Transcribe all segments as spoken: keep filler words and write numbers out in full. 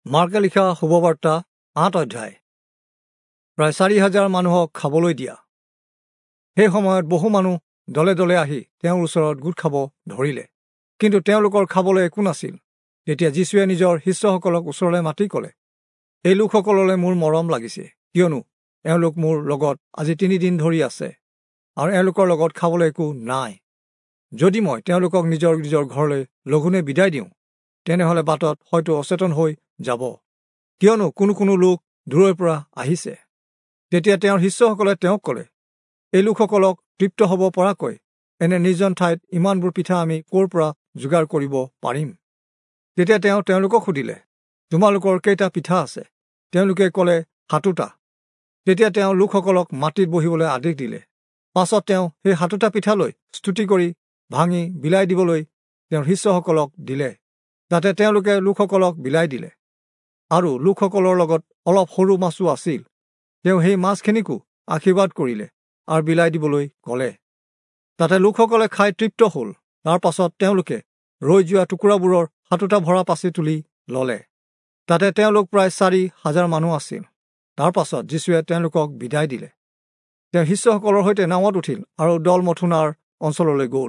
মাৰ্কে লিখা শুভবাৰ্তা আঠ অধ্যায়। প্ৰায় চাৰি হাজাৰ মানুহক খাবলৈ দিয়া। সেই সময়ত বহু মানুহ দলে দলে আহি তেওঁৰ ওচৰত গোট খাব ধৰিলে, কিন্তু তেওঁলোকৰ খাবলৈ একো নাছিল। তেতিয়া যীশুৱে নিজৰ শিষ্যসকলক ওচৰলৈ মাতি ক'লে, এই লোকসকললৈ মোৰ মৰম লাগিছে, কিয়নো এওঁলোক মোৰ লগত আজি তিনিদিন ধৰি আছে, আৰু এওঁলোকৰ লগত খাবলৈ একো নাই। যদি মই তেওঁলোকক নিজৰ নিজৰ ঘৰলৈ লঘোণে বিদায় দিওঁ, তেনেহ'লে বাটত হয়তো অচেতন হৈ যাব, কিয়নো কোনো কোনো লোক দূৰৈৰ পৰা আহিছে। তেতিয়া তেওঁৰ শিষ্যসকলে তেওঁক ক'লে, এই লোকসকলক তৃপ্ত হ'ব পৰাকৈ এনে নিৰ্জন ঠাইত ইমানবোৰ পিঠা আমি ক'ৰ পৰা যোগাৰ কৰিব পাৰিম? তেতিয়া তেওঁ তেওঁলোকক সুধিলে, তোমালোকৰ কেইটা পিঠা আছে? তেওঁলোকে ক'লে, সাতোটা। তেতিয়া তেওঁ লোকসকলক মাটিত বহিবলৈ আদেশ দিলে। পাছত তেওঁ সেই সাতোটা পিঠা লৈ স্তুতি কৰি ভাঙি বিলাই দিবলৈ তেওঁৰ শিষ্যসকলক দিলে, যাতে তেওঁলোকে লোকসকলক বিলাই দিলে। আৰু লোকসকলৰ লগত অলপ সৰু মাছো আছিল। তেওঁ সেই মাছখিনিকো আশীৰ্বাদ কৰিলে আৰু বিলাই দিবলৈ ক'লে। তাতে লোকসকলে খাই তৃপ্ত হ'ল। তাৰ পাছত তেওঁলোকে ৰৈ যোৱা টুকুৰাবোৰৰ সাতোটা ভৰা পাচি তুলি ল'লে। তাতে তেওঁলোক প্ৰায় চাৰি হাজাৰ মানুহ আছিল। তাৰ পাছত যীশুৱে তেওঁলোকক বিদায় দিলে। তেওঁ শিষ্যসকলৰ সৈতে নাৱত উঠিল আৰু দল মথুনাৰ অঞ্চললৈ গ'ল।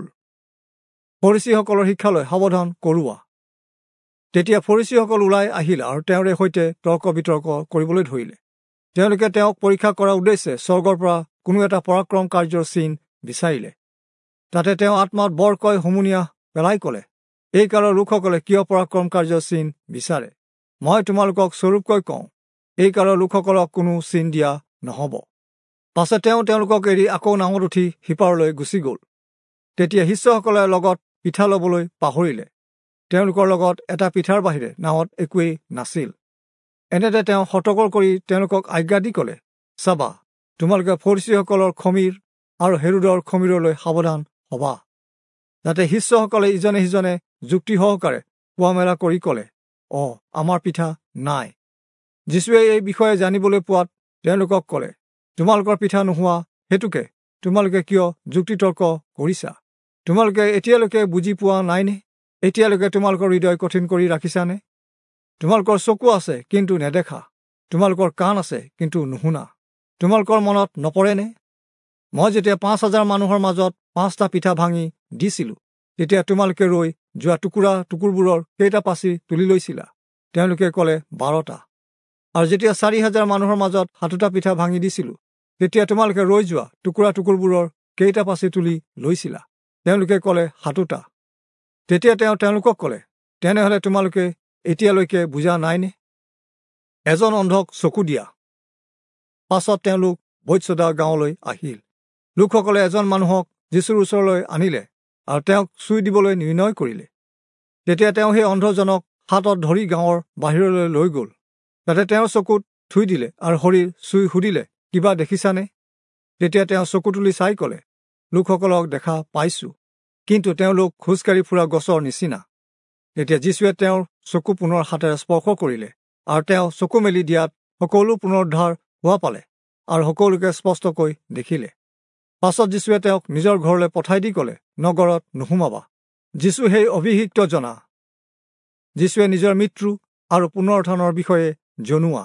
ফৰিচীসকলৰ শিক্ষালৈ সাৱধান কৰোৱা। তেতিয়া ফৰিচীসকল ওলাই আহিল আৰু তেওঁৰে সৈতে তৰ্ক বিতৰ্ক কৰিবলৈ ধৰিলে। তেওঁলোকে তেওঁক পৰীক্ষা কৰাৰ উদ্দেশ্যে স্বৰ্গৰ পৰা কোনো এটা পৰাক্ৰম কাৰ্যৰ চিন বিচাৰিলে। তাতে তেওঁ আত্মাত বৰকৈ হুমুনিয়াহ পেলাই ক'লে, এই কালৰ লোকসকলে কিয় পৰাক্ৰম কাৰ্যৰ চিন বিচাৰে? মই তোমালোকক স্বৰূপকৈ কওঁ, এই কালৰ লোকসকলক কোনো চিন দিয়া নহ'ব। পাছত তেওঁ তেওঁলোকক এৰি আকৌ নাৱত উঠি সিপাৰলৈ গুচি গ'ল। তেতিয়া শিষ্যসকলে লগত পিঠা ল'বলৈ পাহৰিলে। তেওঁলোকৰ লগত এটা পিঠাৰ বাহিৰে নাৱত একোৱেই নাছিল। এনেতে তেওঁ সতৰ্ক কৰি তেওঁলোকক আজ্ঞা দি ক'লে, চাবা, তোমালোকে ফৰিচীসকলৰ খমিৰ আৰু হেৰোদৰ খমিৰলৈ সাৱধান হ'বা। যাতে শিষ্যসকলে ইজনে সিজনে যুক্তি সহকাৰে কোৱা মেলা কৰি ক'লে, অ, আমাৰ পিঠা নাই। যীশুৱে এই বিষয়ে জানিবলৈ পোৱাত তেওঁলোকক ক'লে, তোমালোকৰ পিঠা নোহোৱা হেতুকে তোমালোকে কিয় যুক্তি তৰ্ক কৰিছা? তোমালোকে এতিয়ালৈকে বুজি পোৱা নাইনে? এতিয়ালৈকে তোমালোকৰ হৃদয় কঠিন কৰি ৰাখিছানে? তোমালোকৰ চকু আছে কিন্তু নেদেখা, তোমালোকৰ কাণ আছে কিন্তু নুশুনা। তোমালোকৰ মনত নপৰেনে? মই যেতিয়া পাঁচ হাজাৰ মানুহৰ মাজত পাঁচটা পিঠা ভাঙি দিছিলো, তেতিয়া তোমালোকে ৰৈ যোৱা টুকুৰা টুকুৰবোৰৰ কেইটা পাচি তুলি লৈছিলা? তেওঁলোকে ক'লে, বাৰটা। আৰু যেতিয়া চাৰি হাজাৰ মানুহৰ মাজত সাতোটা পিঠা ভাঙি দিছিলো, তেতিয়া তোমালোকে ৰৈ যোৱা টুকুৰা টুকুৰবোৰৰ কেইটা পাচি তুলি লৈছিলা? তেওঁলোকে ক'লে, সাতোটা। তেতিয়া তেওঁ তেওঁলোকক ক'লে, তেনেহ'লে তোমালোকে এতিয়ালৈকে বুজা নাইনে? এজন অন্ধক চকু দিয়া। পাছত তেওঁলোক বৈৎসদা গাঁৱলৈ আহিল। লোকসকলে এজন মানুহক যীশুৰ ওচৰলৈ আনিলে আৰু তেওঁক চুই দিবলৈ নিৰ্ণয় কৰিলে। তেতিয়া তেওঁ সেই অন্ধজনক হাতত ধৰি গাঁৱৰ বাহিৰলৈ লৈ গ'ল। তাতে তেওঁৰ চকুত থুই দিলে আৰু শৰীৰ চুই সুধিলে, কিবা দেখিছানে? তেতিয়া তেওঁ চকু তুলি চাই ক'লে, লোকসকলক দেখা পাইছো, কিন্তু তেওঁলোক খোজকাঢ়ি ফুৰা গছৰ নিচিনা। তেতিয়া যীশুৱে তেওঁৰ চকু পুনৰ হাতেৰে স্পৰ্শ কৰিলে আৰু তেওঁ চকু মেলি দিয়াত সকলো পুনৰুদ্ধাৰ হোৱা পালে আৰু সকলোকে স্পষ্টকৈ দেখিলে। পাছত যীশুৱে তেওঁক নিজৰ ঘৰলৈ পঠাই দি ক'লে, নগৰত নোসোমাবা। যীশু সেই অভিষিক্ত জনা। যীশুৱে নিজৰ মৃত্যু আৰু পুনৰুত্থানৰ বিষয়ে জনোৱা।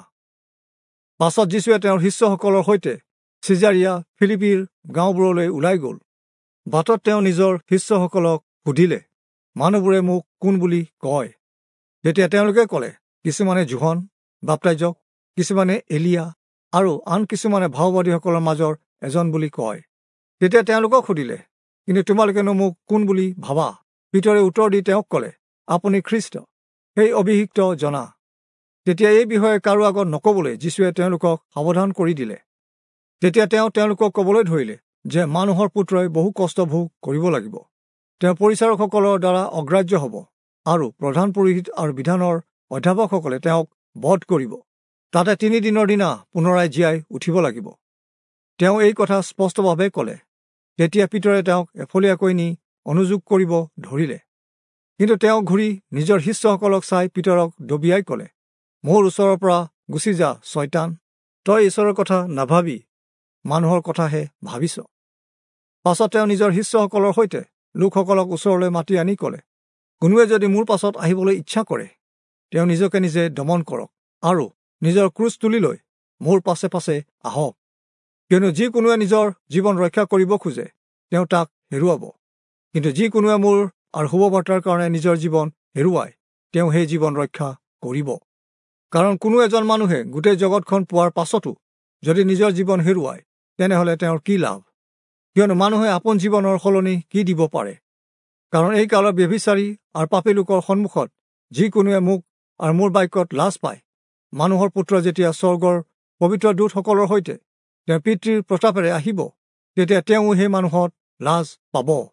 পাছত যীশুৱে তেওঁৰ শিষ্যসকলৰ সৈতে চিজাৰিয়া ফিলিপিৰ গাঁওবোৰলৈ ওলাই গ'ল। বাটত তেওঁ নিজৰ শিষ্যসকলক সুধিলে, মানুহবোৰে মোক কোন বুলি কয়? তেতিয়া তেওঁলোকে ক'লে, কিছুমানে জোহন বাপ্তাইজক, কিছুমানে এলিয়া আৰু আন কিছুমানে ভাওবাদীসকলৰ মাজৰ এজন বুলি কয়। তেতিয়া তেওঁলোকক সুধিলে, কিন্তু তোমালোকেনো মোক কোন বুলি ভাবা? পিতৰে উত্তৰ দি তেওঁক ক'লে, আপুনি খ্ৰীষ্ট, সেই অভিষিক্ত জনা। তেতিয়া এই বিষয়ে কাৰো আগত নকবলৈ যীশুৱে তেওঁলোকক সাৱধান কৰি দিলে। তেতিয়া তেওঁ তেওঁলোকক ক'বলৈ ধৰিলে যে মানুহৰ পুত্ৰই বহু কষ্ট ভোগ কৰিব লাগিব। তেওঁ পৰিচাৰকসকলৰ দ্বাৰা অগ্ৰাহ্য হ'ব আৰু প্ৰধান পুৰোহিত আৰু বিধানৰ অধ্যাপকসকলে তেওঁক বধ কৰিব। তাতে তিনিদিনৰ দিনা পুনৰাই জীয়াই উঠিব লাগিব। তেওঁ এই কথা স্পষ্টভাৱে ক'লে। তেতিয়া পিতৰে তেওঁক এফলীয়াকৈ নি অনুযোগ কৰিব ধৰিলে। কিন্তু তেওঁ ঘূৰি নিজৰ শিষ্যসকলক চাই পিতৰক দবিয়াই ক'লে, মোৰ ওচৰৰ পৰা গুচি যা ছয়তান, তই ঈশ্বৰৰ কথা নাভাবি মানুহৰ কথাহে ভাবিছ। পাছত তেওঁ নিজৰ শিষ্যসকলৰ সৈতে লোকসকলক ওচৰলৈ মাতি আনি ক'লে, কোনোৱে যদি মোৰ পাছত আহিবলৈ ইচ্ছা কৰে, তেওঁ নিজকে নিজে দমন কৰক আৰু নিজৰ ক্ৰুচ তুলি লৈ মোৰ পাছে পাছে আহক। কিয়নো যিকোনোৱে নিজৰ জীৱন ৰক্ষা কৰিব খোজে তেওঁ তাক হেৰুৱাব, কিন্তু যিকোনোৱে মোৰ আৰু শুভবাৰ্তাৰ কাৰণে নিজৰ জীৱন হেৰুৱায় তেওঁ সেই জীৱন ৰক্ষা কৰিব। কাৰণ কোনো এজন মানুহে গোটেই জগতখন পোৱাৰ পাছতো যদি নিজৰ জীৱন হেৰুৱায় তেনেহলে তেওঁৰ কি লাভ? কিয়নো মানুহে আপোন জীৱনৰ সলনি কি দিব পাৰে? কাৰণ এই কালৰ ব্যভিচাৰী আৰু পাপী লোকৰ সন্মুখত যিকোনোৱে মোক আৰু মোৰ বাক্যত লাজ পায়, মানুহৰ পুত্ৰ যেতিয়া স্বৰ্গৰ পবিত্ৰ দূতসকলৰ সৈতে তেওঁৰ পিতৃৰ প্ৰতাপেৰে আহিব তেতিয়া তেওঁ সেই মানুহত লাজ পাব।